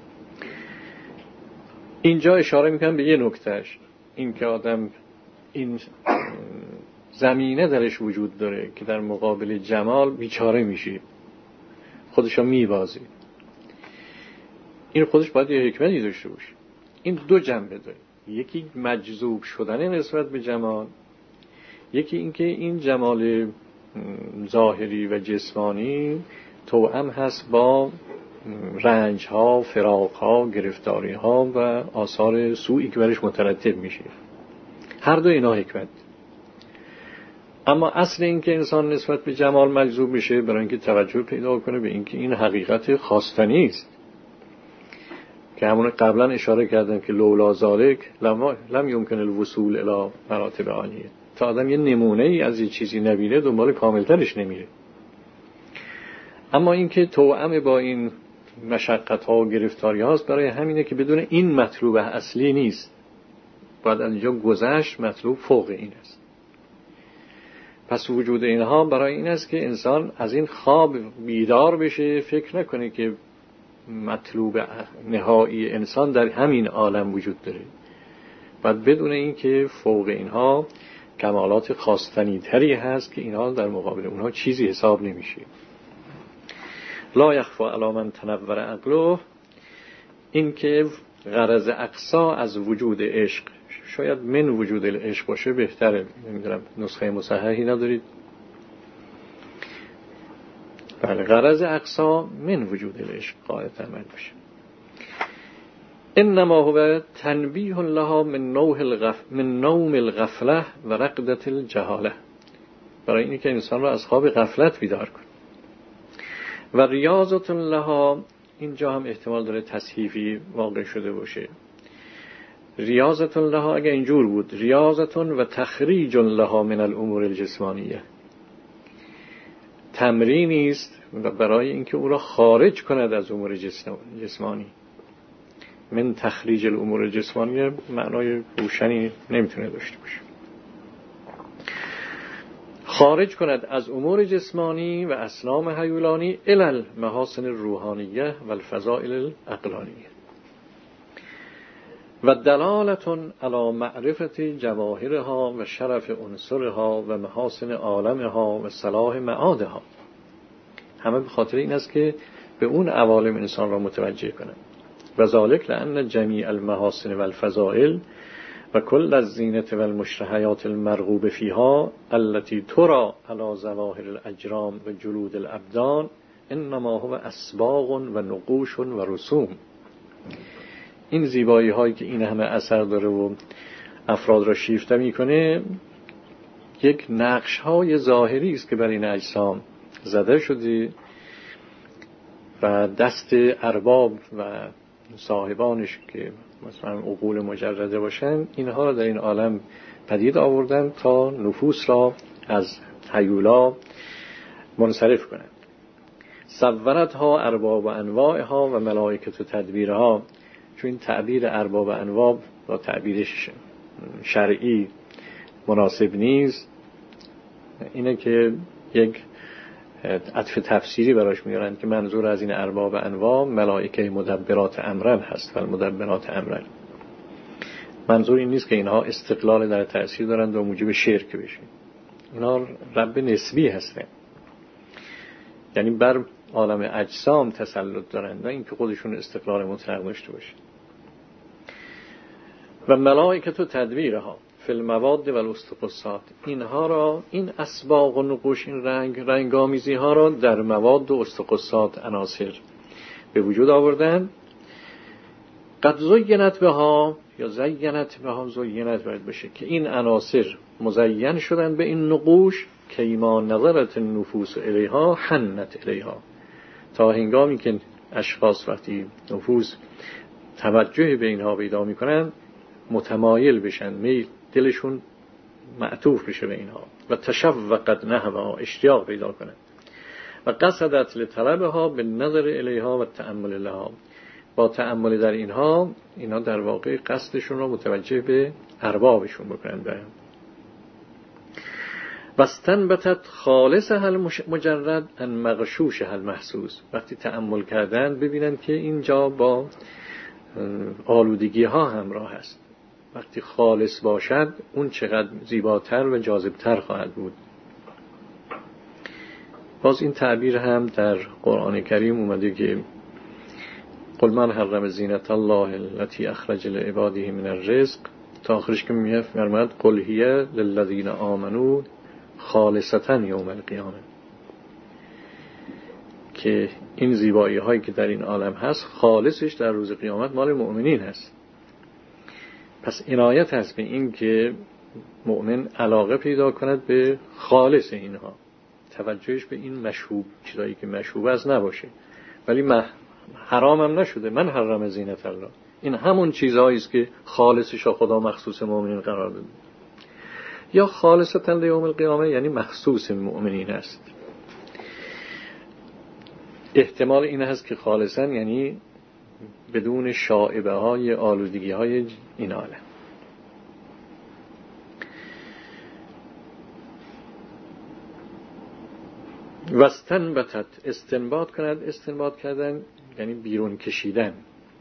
اینجا اشاره میکنم به یه نکتهش، این که آدم این زمینه درش وجود داره که در مقابل جمال بیچاره میشه، خودشو میبازه. این خودش باید یه حکمتی داشته باشه. این دو جنبه داره، یکی مجذوب شدن نسبت به جمال، یکی اینکه این جمال ظاهری و جسمانی توأم هست با رنج‌ها، فراق‌ها، گرفتاری‌ها و آثار سوئی که برش مترتب میشه. هر دو اینا حکمت. اما اصل این که انسان نسبت به جمال مجذوب میشه برای اینکه توجه پیدا کنه به اینکه این حقیقت خواستنی است که همون قبلا اشاره کردم که لولا ذالک لم لم یمکن الوصول الی مراتب عالیه. تا آدم یه نمونه ای از یه چیزی نبینه دنبال کاملترش نمیره. اما اینکه توأم با این مشقت‌ها و گرفتاری‌ها است، برای همینه که بدون این مطلوب اصلی نیست. باید از اینجا گذشت، مطلوب فوق این است. پس وجود اینها برای این است که انسان از این خواب بیدار بشه، فکر نکنه که مطلوب نهایی انسان در همین عالم وجود داره. باید بدون این که فوق اینها کمالات خواستنی تری هست که اینها در مقابل اونها چیزی حساب نمیشه. لا یخفی علی من تنور عقله، این که غرض اقصا از وجود عشق، شاید من وجود العشق باشه بهتره، نمیدونم نسخه مصححی ندارید؟ بله، غرض اقصا من وجود العشق قاعدة عمل باشه. انما هو تنبیه لها من نوم الغف من نوم الغفله و رقدة الجهاله، برای اینکه که انسان را از خواب غفلت بیدار کنه. و ریاضة لها، اینجا هم احتمال داره تصحیفی واقع شده باشه. ریاضتون لها اگه اینجور بود، ریاضتون و تخریج لها من الامور الجسمانیه، تمرینی است برای اینکه او را خارج کند از امور جسمانی. من تخریج الامور الجسمانیه معنای روشنی نمیتونه داشته باشه. خارج کند از امور جسمانی و اسلام هیولانی الی المحاسن الروحانیه و الفضائل العقلانیه و دلالتون علی معرفت جواهرها و شرف عنصرها و محاسن عالمها و صلاح معادها. همه به خاطر این است که به اون عوالم انسان را متوجه کنند. و ذالک لأن جمیع المحاسن و الفضائل و کل الزینة و المشتهیات المرغوب فیها التي ترى على ظواهر الاجرام و جلود الابدان انما هو اسباغ و نقوش و رسوم. این زیبایی هایی که این همه اثر داره و افراد را شیفته میکنه یک نقش های ظاهری است که بر این اجسام زده شده و دست ارباب و صاحبانش که مثلا عقول مجرده باشن اینها را در این عالم پدید آوردن تا نفوس را از هیولا منصرف کنند. صورتها ارباب و انواعها و ملائکت و تدبیرها. چون این تعبیر ارباب و انواع با تعبیر شرعی مناسب نیست، اینه که یک عطف تفسیری براش میارن که منظور از این ارباب و انواع ملائکه مدبرات امرن هست و مدبرات امرن. منظور این نیست که اینها استقلال در تأثیر دارند و موجب شرک بشه. اینها رب نسبی هستن، یعنی بر عالم اجسام تسلط دارند و اینکه خودشون استقلال مطلق داشته باشه. و ملائکت و تدبیرها فی المواد و الاستقصات. اینها را، این اسباغ و نقوش، این رنگ رنگامیزی ها را در مواد و استقصات عناصر به وجود آوردن. قد زینت بها یا زینت بها، زینت باید بشه که این عناصر مزین شدن به این نقوش که ایما نظرت النفوس الیها حنت الیها، تا هنگامی که اشخاص وقتی نفوس توجه به اینها پیدا میکنن متمایل بشن، میل دلشون معطوف بشه به اینها و تشوقت نحوها، اشتیاق پیدا کنن و قصدت لطلبها به نظر الیها و تأمل لها، با تأمل در اینها اینها در واقع قصدشون را متوجه به اربابشون بکنن. برن واستنبتت خالصها المجرد ان مغشوشها المحسوس. وقتی تأمل کردن ببینن که اینجا با آلودگی ها همراه است. وقتی خالص باشد اون چقدر زیباتر و جاذبتر خواهد بود. باز این تعبیر هم در قرآن کریم اومده که قل من حرم زینت الله التي اخرج لعباده من الرزق، تا آخرش که میفرماید قل هی للذین آمنوا خالصتا یوم القیامه، که این زیبایی هایی که در این عالم هست خالصش در روز قیامت مال مؤمنین هست. پس عنایت هست به این که مؤمن علاقه پیدا کند به خالص اینها، توجهش به این مشوب، چیزایی که مشوب است نباشه ولی حرام هم نشده. من حرم زینت الله، این همون چیزهایی است که خالصش را خدا مخصوص مؤمنین قرار داده. یا خالصتا لیوم القیامه یعنی مخصوص مؤمنین است. احتمال این هست که خالصا یعنی بدون شائبه های آلودگی های این عالم. واستنبتت، استنباط کند، استنباط کردن یعنی بیرون کشیدن،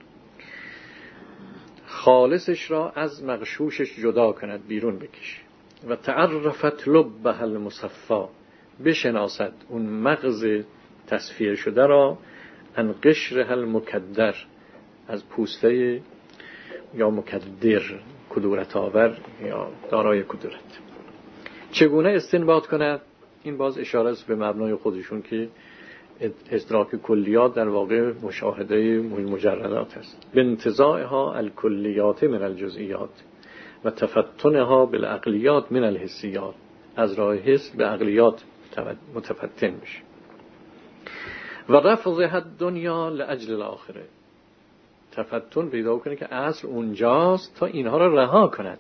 خالصش را از مغشوشش جدا کند، بیرون بکشه. و تعرفت لبها المصفا، بشناسد اون مغز تصفیه شده را، ان قشرها المکدر، از پوسته یا مکدر، کدورت آور یا دارای کدورت. چگونه استنباط کند؟ این باز اشاره است به مبنای خودشون که ادراک کلیات در واقع مشاهده مجردات است. به انتزاعها الکلیات من الجزئیات و تفتنها بالعقلیات من الحسیات، از راه حس به عقلیات متفتن میشه. و رفضها الدنیا لاجل الاخره، تفتن پیدا کنه که اصل اونجاست تا اینها را رها کند.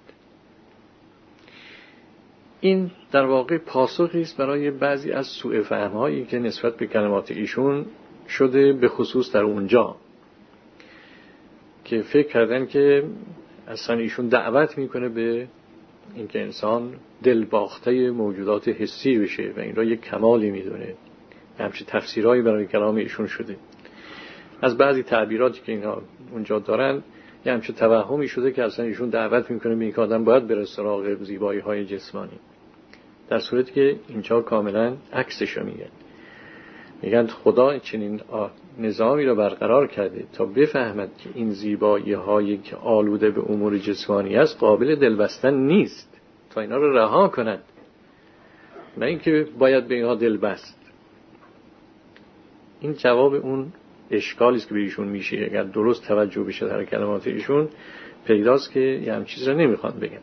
این در واقع پاسخی است برای بعضی از سوء فهم‌هایی که نسبت به کلمات ایشون شده، به خصوص در اونجا که فکر کردن که اصلا ایشون دعوت میکنه به اینکه انسان دلباخته موجودات حسی بشه و این را یک کمالی میدونه. همچنین تفسیرهایی برای کلام ایشون شده. از بعضی تعبیراتی که اینا اونجا دارن یه همچین توهمی شده که اصلا ایشون دعوت میکنه به اینکه آدم باید بره سراغ زیبایی های جسمانی، در صورتی که اینجا کاملا عکسشو میگن. میگن خدا چنین نظامی رو برقرار کرده تا بفهمد که این زیبایی هایی که آلوده به امور جسمانی است قابل دلبستن نیست تا اینا رو رها کند، نه اینکه باید به اینها دل بست. این جواب اون اشکالی است که به ایشون میشه. اگر درست توجه بشه در کلمات ایشون پیداست که یه هم چیز رو نمیخوان بگن.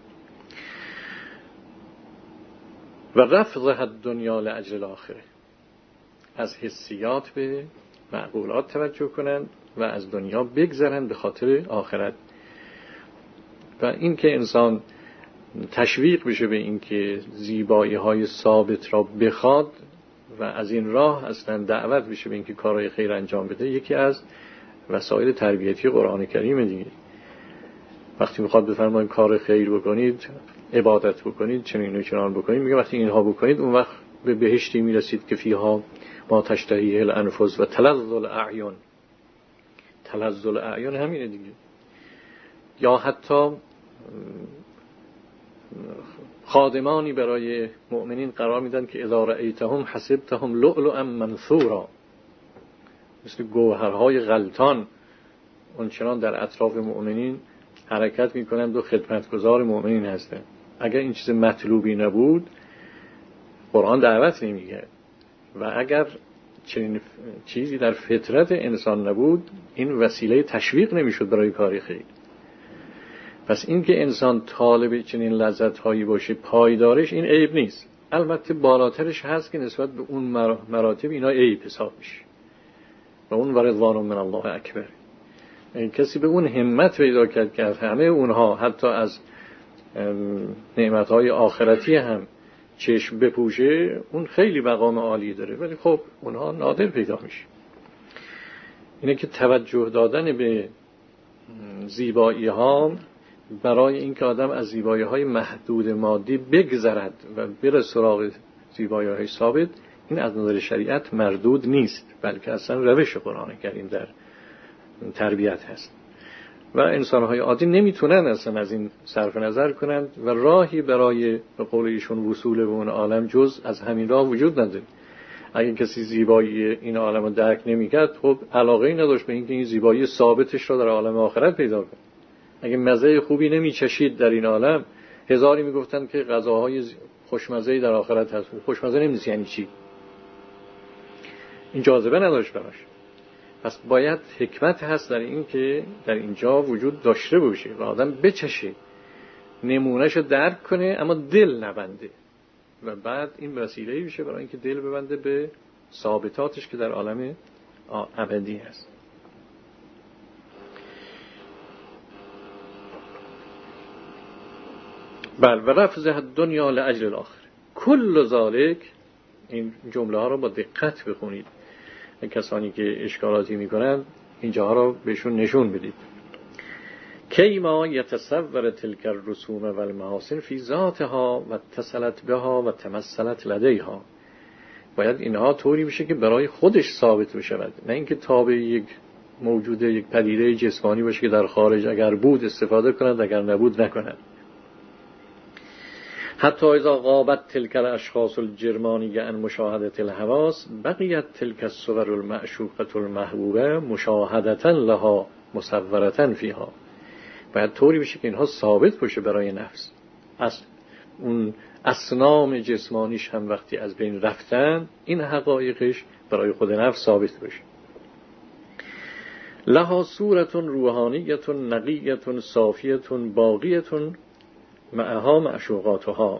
و رفض دنیا لاجل الاخره، از حسیات به معقولات توجه کنند و از دنیا بگذرند به خاطر آخرت. و این که انسان تشویق بشه به این که زیبایی های ثابت را بخواد و از این راه اصلا دعوت بشه به این که کارهای خیر انجام بده، یکی از وسایل تربیتی قرآن کریم دیگه. وقتی میخواد بفرماید کار خیر بکنید، عبادت بکنید، چنین و چنان بکنید، میگه وقتی اینها بکنید اون وقت به بهشتی میرسید که فیها ما تشتهیه الانفس و تلذ الاعین. تلذ الاعین همینه دیگه. یا حتی خادمانی برای مؤمنین قرار میدن که اذا رأیتهم حسبتهم لؤلؤا منثورا، مثل گوهرهای غلطان اونچنان در اطراف مؤمنین حرکت میکنند و خدمتگزار مؤمنین هستند. اگر این چیز مطلوبی نبود قرآن دعوت نمیگه، و اگر چنین چیزی در فطرت انسان نبود این وسیله تشویق نمیشد برای کار خیر. پس این که انسان طالب چنین لذت‌هایی باشه پایدارش این عیب نیست. البته بالاترش هست که نسبت به اون مراتب اینا عیب حساب میشه و اون ورضوان من الله اکبر. این کسی به اون همت پیدا کرد که همه اونها حتی از نعمت‌های آخرتی هم چشم بپوشه، اون خیلی مقام عالی داره، ولی خب اونها نادر پیدا میشه. اینه که توجه دادن به زیبایی ها برای اینکه آدم از زیبایی های محدود مادی بگذرد و بره سراغ زیبایی های ثابت، این از نظر شریعت مردود نیست، بلکه اصلا روش قرآن کریم در تربیت هست و انسان‌های عادی نمیتونن اصلا از این صرف نظر کنند و راهی برای به قول ایشون وصول به اون عالم جز از همین راه وجود نداره. اگه کسی زیبایی این عالم رو درک نمی‌کرد، خب علاقه‌ای نداشت به اینکه این زیبایی ثابتش رو در عالم آخرت پیدا کنه. اگه مزه خوبی نمی‌چشید در این عالم، هزاری میگفتن که غذاهای خوشمزه‌ای در آخرت هست. خوشمزه نمی‌دونی یعنی چی، این جاذبه نداشت براش. پس باید حکمت هست در این که در اینجا وجود داشته باشه و آدم بچشه، نمونهشو درک کنه اما دل نبنده، و بعد این وسیله‌ای میشه برای اینکه دل ببنده به ثابتاتش که در عالم ابدی هست. بل و رفض دنیا لاجل الاخره کل ذالک. این جمله ها رو با دقت بخونید، کسانی که اشکالاتی میکنن اینجاها رو بهشون نشون بدید. کیما یتصور تلک الرسوم و المحاسن فی ذاتها و اتصلت بها و تمثلت لدیها. باید اینها طوری بشه که برای خودش ثابت بشود، نه اینکه تابع یک موجود یک پدیده جسمانی باشه که در خارج اگر بود استفاده کند، اگر نبود نکند. حتی اذا غابت تلک الاشخاص الجرمانیه عن مشاهدة الحواس بقیت تلک الصور المعشوقة المحبوبه مشاهدة لها مصورة فیها. باید طوری بشه که اینها ثابت باشه برای نفس. از اون اصنام جسمانیش هم وقتی از بین رفتن، این حقایقش برای خود نفس ثابت باشه. لها صورة روحانیة نقیة صافیة باقیة معها معشوقاتها.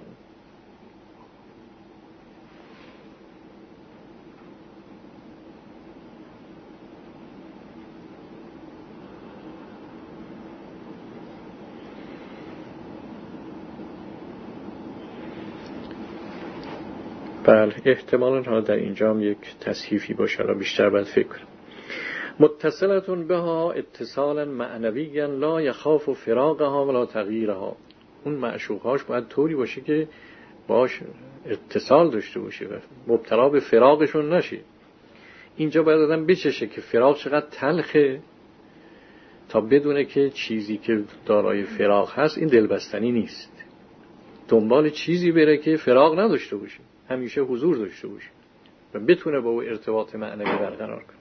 بله احتمالاً ها در اینجا هم یک تصحیفی باشه، را بیشتر باید فکر کنم. متصلتون بها اتصالا معنویا لا یخاف فراقها ولا تغییرها. اون معشوقهاش باید طوری باشه که باش اتصال داشته باشه و مبتلا به فراقشون نشه. اینجا باید آدم بچشه که فراق چقدر تلخه تا بدونه که چیزی که دارای فراق هست این دلبستنی نیست. دنبال چیزی بره که فراق نداشته باشه، همیشه حضور داشته باشه و بتونه با او ارتباط معنوی برقرار کنه.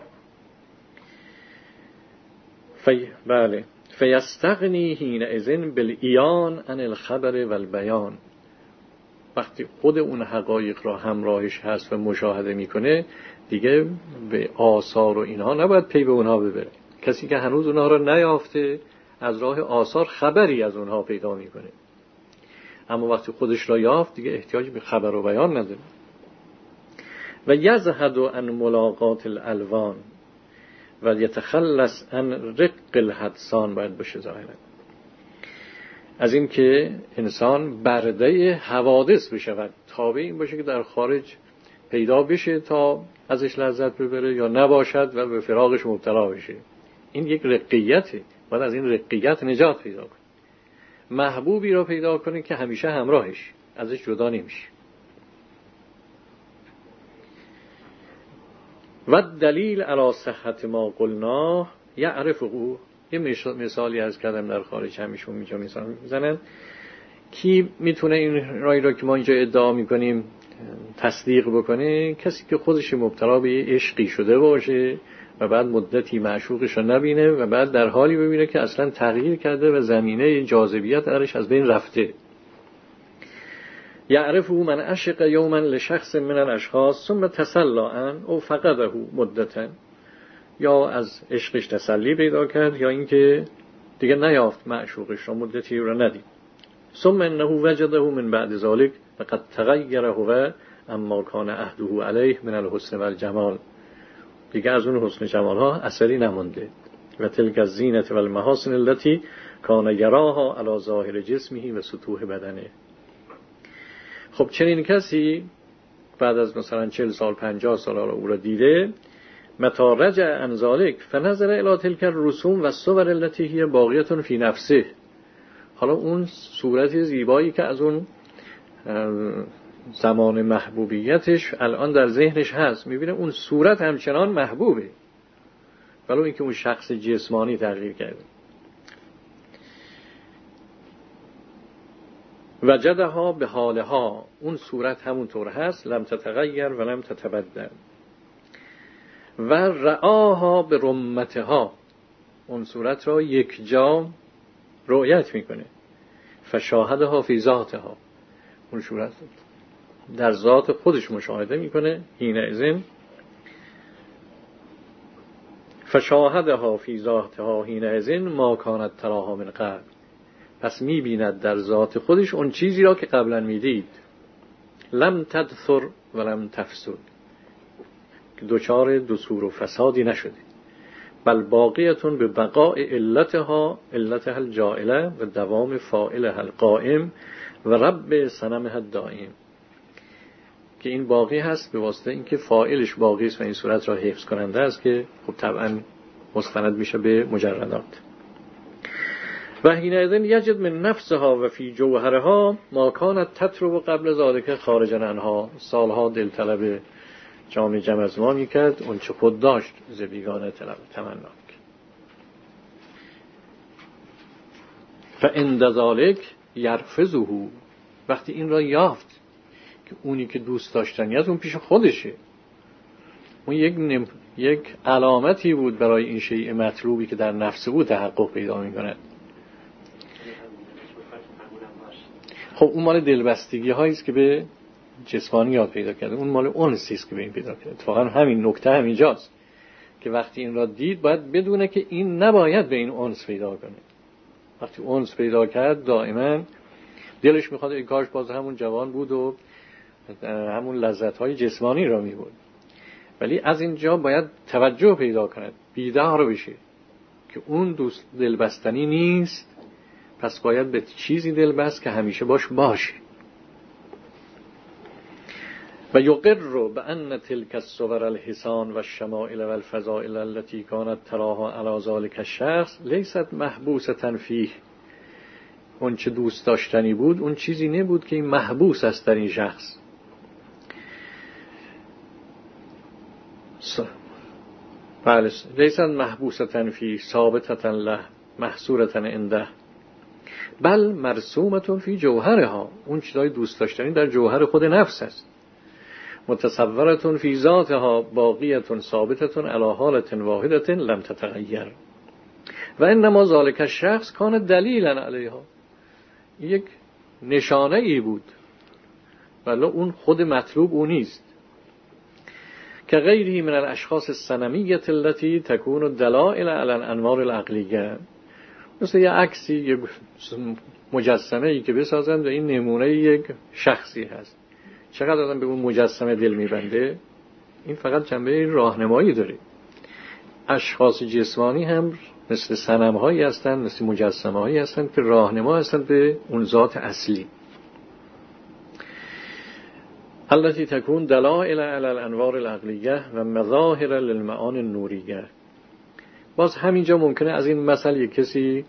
فی... بله فیستغنی حینئذ بالعیان عن الخبر والبیان. وقتی خود اون حقایق را همراهش هست و مشاهده میکنه دیگه به آثار و اینها نباید پی به اونها ببره. کسی که هنوز اونها را نیافته از راه آثار خبری از اونها پیدا میکنه، اما وقتی خودش را یافت دیگه احتیاج به خبر و بیان نداره. و یزهد عن ملاقات الالوان و یتخلص عن رق الحدسان باید باشه ظاهرا، از این که انسان برده حوادث بشود، تابع این باشه که در خارج پیدا بشه تا ازش لذت ببره یا نباشد و به فراقش مبتلا بشه. این یک رقیته، باید از این رقیت نجات پیدا کنه. محبوبی را پیدا کنه که همیشه همراهش، ازش جدا نمیشه. و دلیل علی صحت ما قلنا یعرفه. یه مثالی از کردم در خارج همیشون اینجا مثال میزنن. کی میتونه این رای را که ما اینجا ادعا میکنیم تصدیق بکنه؟ کسی که خودش مبتلا به عشقی شده باشه و بعد مدتی معشوقش رو نبینه و بعد در حالی ببینه که اصلا تغییر کرده و زمینه جاذبیت درش از بین رفته. یعرفه من عشق یوما لشخص من الاشخاص ثم تسلی عنه او فقده مدتا. یا از عشقش تسلی پیدا کرد یا اینکه دیگه نیافت معشوقش را، مدتی رو ندید. ثم انه وجده من بعد ذلك فقد تغیر هو اما کان عهده علیه من الحسن والجمال. دیگه از اون حسن جمال ها اثری نمونده. و تلک الزینة والمحاسن التي کان یراها علی ظاهر جسمه و سطوح بدنه. خب چنین کسی بعد از مثلا چهل سال پنجاه سال او را دیده، متى رجع عن ذلك فنظر الى تلك الرسوم والصور التي هي باقیة فی نفسه. حالا اون صورت زیبایی که از اون زمان محبوبیتش الان در ذهنش هست، میبینه اون صورت همچنان محبوبه ولو اینکه اون شخص جسمانی تغییر کرده. وجدها به حالها، اون صورت همونطور هست، لم تتغیر و لم تتبدل. و رعاها به رمتها، اون صورت را یک جا رؤیت میکنه. فشاهدها فی ذاتها، اون صورت در ذات خودش مشاهده میکنه. حینئذ فشاهدها فی ذاتها حینئذ ما کانت تراها من قبل. پس میبیند در ذات خودش اون چیزی را که قبلا میدید. لم تدثر و لم تفسد، که دوچار دثور و فسادی نشده، بل باقیتون به بقاء علتها علتها الجائله و دوام فاعلها القائم و رب صنمها الدائم. که این باقی هست به واسطه اینکه فاعلش باقی است و این صورت را حفظ کننده است که خب طبعا مستند میشه به مجردات. و حینئذ یجد من نفسها و فی جوهرها ما کانت تطلب قبل ذالک خارجا عنها. سالها دلطلب جام جم از ما میکرد، اون چه خود داشت ز بیگانه طلب تمنا. فعند ذالک یرفضه، وقتی این را یافت که اونی که دوست داشتنی از اون پیش خودشه، اون یک نم... یک علامتی بود برای این شیء مطلوبی که در نفس بود تحقق پیدا میکند. خب اون مال دلبستگی هایی است که به جسمانیات پیدا کرده، اون مال انسی است که به این پیدا کرده. اتفاقا همین نکته همینجاست که وقتی این را دید باید بدونه که این نباید به این انس پیدا کنه. وقتی انس پیدا کرد دائما دلش میخواد ای کاش باز همون جوان بود و همون لذت‌های جسمانی را میبرد. ولی از اینجا باید توجه پیدا کند، بیدار بشه که اون دوست دلبستنی نیست، پس باید به چیزی دلبست که همیشه باش باشه. و یقر بأن تلك الصور الحسان و الشمائل و الفضائل التي كانت تراها على ذلك الشخص لیست محبوسة فیه. اون چه دوست داشتنی بود اون چیزی نبود که این محبوس است در این شخص. بله، لیست محبوسة فیه ثابتة له محصورة عنده، بل مرسومة فی جوهرها. اون چیزای دوست داشتنی در جوهر خود نفس است. متصورة فی ذاتها باقیة ثابتة علی حالة واحدة لم تتغیر. و انما ذلك الشخص کان دلیلا علیها. یک نشانه ای بود ولی اون خود مطلوب او نیست. که غیری من الاشخاص الصنمیة التي تكون دلائل علی الانوار العقلیه. مثل یه عکسی، یه مجسمه ای که بسازند و این نمونه یک شخصی هست. چقدر آدم به اون مجسمه دل میبنده؟ این فقط جنبه راهنمایی داره. اشخاص جسمانی هم مثل صنم‌هایی هستند، مثل مجسمه‌هایی هستند که راهنما هستند به اون ذات اصلی. التي تكون دلائل على الانوار العقلیه و مظاهر للمعانی النوریه. باز همینجا ممکنه از این مسئله کسی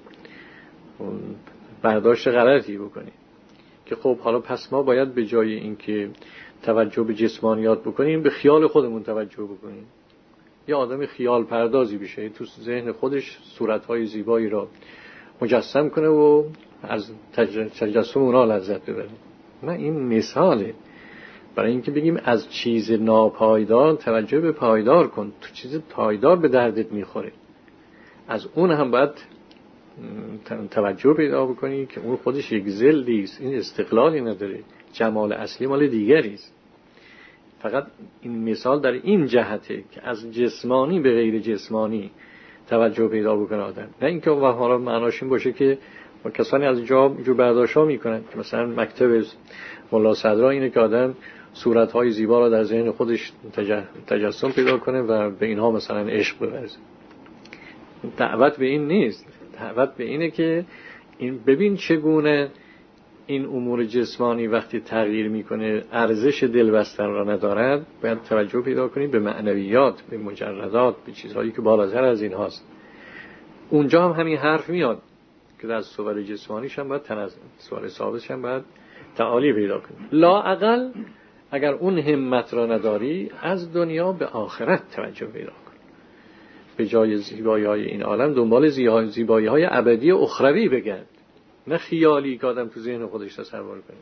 برداشت غلطی بکنه که خب حالا پس ما باید به جای اینکه توجه به جسمانیات بکنیم به خیال خودمون توجه بکنیم. یا آدم خیال پردازی بشه، تو ذهن خودش صورت‌های زیبایی را مجسم کنه و از تجسم اونا لذت ببره. نه، این مثاله برای اینکه بگیم از چیز ناپایدار توجه به پایدار کن. تو چیز پایدار به دردت میخوره، از اون هم باید توجه پیدا بکنی که اون خودش یک ذلی است، این استقلالی نداره، جمال اصلی مال دیگری است. فقط این مثال در این جهته که از جسمانی به غیر جسمانی توجه پیدا بکنه آدم. نه اینکه حالا معناش این باشه که کسانی از جا جو برداشت‌ها میکنن که مثلا مکتب ملا صدرا اینه که آدم صورت‌های زیبا را در ذهن خودش تجسم پیدا کنه و به اینها مثلا عشق بورزه. دعوت به این نیست. دعوت به اینه که این ببین چگونه این امور جسمانی وقتی تغییر میکنه ارزش دل بستن را ندارد. باید توجه پیدا کنید به معنویات، به مجردات، به چیزهایی که بالاتر از این هاست. اونجا هم همین حرف میاد که در صور جسمانیش هم باید تنظیم، صور ثابتش هم باید تعالی پیدا کنید. لا اقل اگر اون همت را نداری از دنیا به آخرت توجه پیدا کن. به جای زیبایی های این عالم دنبال زیبایی های ابدی اخروی بگرد، نه خیالی که آدم تو ذهن خودش تصور کنه.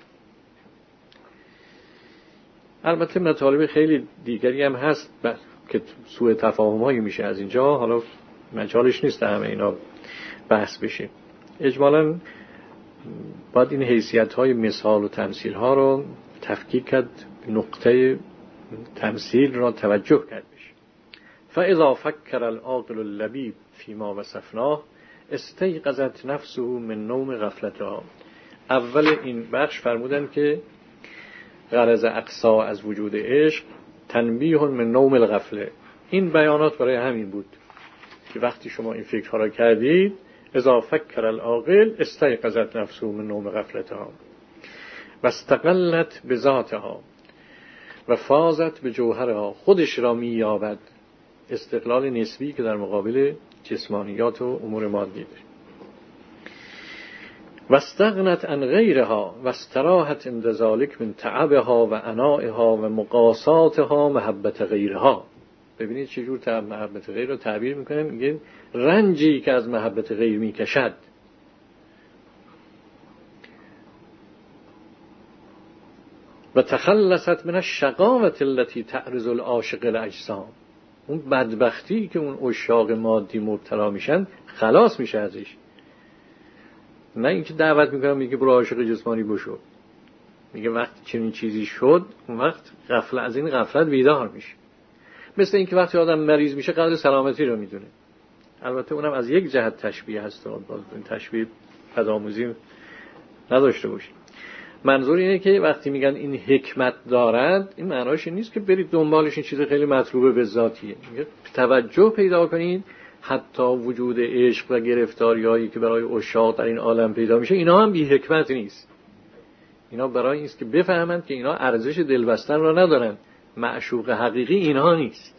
البته مطالب خیلی دیگری هم هست که سوء تفاهم هایی میشه از اینجا، حالا مجالش نیست همه اینا بحث بشه. اجمالاً باید این حیثیت های مثال و تمثیل ها رو تفکیک کرد، نقطه تمثیل را توجه کرد بشه. فاذا فکر العاقل اللبیب فیما وصفناه استیقظت نفسه من نوم غفلتها. اول این بخش فرمودن که غرض اقصا از وجود عشق تنبیه من نوم الغفله. این بیانات برای همین بود که وقتی شما این فکرها را کردید اذا فکر العاقل استیقظت نفسه من نوم غفلتها و استقلت بذاتها و فازت به جوهرها. خودش را می‌یابد، استقلال نسبی که در مقابل جسمانیات و امور مادی داره. و استغنت عن غیرها و استراحت عند ذلک من تعبها و عنائها و مقاساتها محبت غیرها. ببینید چجور تعب محبت غیر رو تعبیر میکنه، میگه رنجی که از محبت غیر میکشد. و تخلصت من الشقاوة التي تعرض العاشق الاجسام. اون بدبختی که اون عشاق مادی مبتلا میشن خلاص میشه ازش. نه اینکه دعوت میکنه میگه برو عاشق جسمانی بشو، میگه وقتی چنین چیزی شد اون وقت غفلت، از این غفلت بیدار میشه. مثل اینکه وقتی آدم مریض میشه قدر سلامتی رو میدونه. البته اونم از یک جهت تشبیه هست، باز این تشبیه بدآموزی نداشته باشید. منظور اینه که وقتی میگن این حکمت دارد، این معناش نیست که برید دنبالش این چیز خیلی مطلوبه به ذاتیه. میگه توجه پیدا کنید حتی وجود عشق و گرفتاریایی که برای عشاق در این عالم پیدا میشه اینا هم بی حکمت نیست. اینا برای این است که بفهمند که اینا ارزش دلبستن را ندارن. معشوق حقیقی اینها نیست.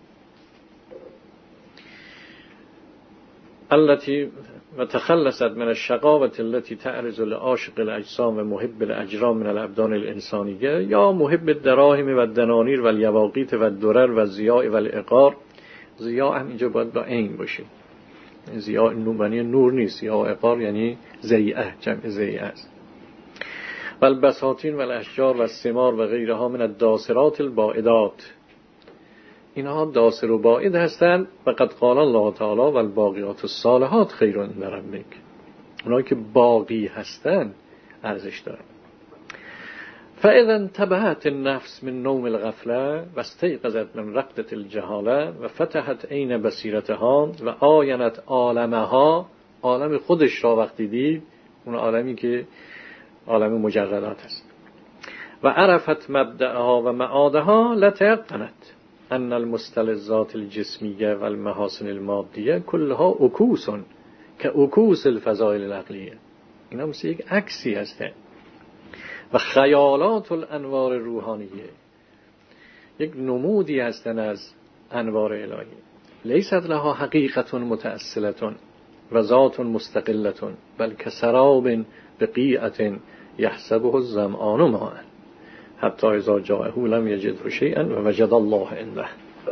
التي و تخلصت من الشقاوة التي تعرض لعاشق الاجسام و محب الاجرام من الابدان الانسانیه، یا محب الدراهم و الدنانیر و الیواقیت و الدرر و الضیاء و العقار. ضیاء هم اینجا باید با عین باشه، ضیاء نورانی نور نیست، یا عقار یعنی ضیعه، جمع ضیعه است. و البساطین و الاشجار و الثمار و غیرها من الداسرات البائدات. اینها داسر و باعد هستند. و قد قال الله تعالی و الباقیات الصالحات خیر عند ربک. اونایی که باقی هستند ارزش دارن. فاذا انتبهت النفس من نوم الغفله و استيقظت من رقدة الجهاله و فتحت عین بصیرتها و آینت عالمها، عالم خودش را وقتی دید، اون عالمی که عالم مجردات است، و عرفت مبدأها و معادها، لتيقنت ان المستلزات الجسمیه و المحاسن المادیه کلها عکوس که عکوس الفضائل العقلیه. اینا مثل یک عکسی هستند. و خیالات الانوار روحانیه، یک نمودی هستند از انوار الهی. لیست لها حقیقت متأصلة و ذات مستقلة بل کسراب بقیعة یحسبه الظمآن ماء حتی اذا جاءه لم یجده شیئا و وجد الله عنده.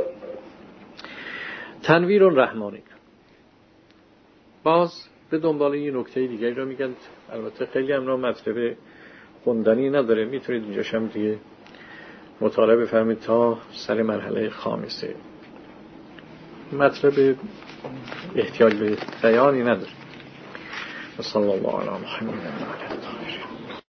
تنویر الرحمانی. باز به دنبال این نکته دیگری رو میگن. البته خیلی هم مطلب خوندنی نداره، میتونید اینجاش هم دیگه مطالعه بفرمید تا سر مرحله خامسه. مطلب احتیاج به بیانی نداره. صلی الله علی محمد و آله الطاهرین.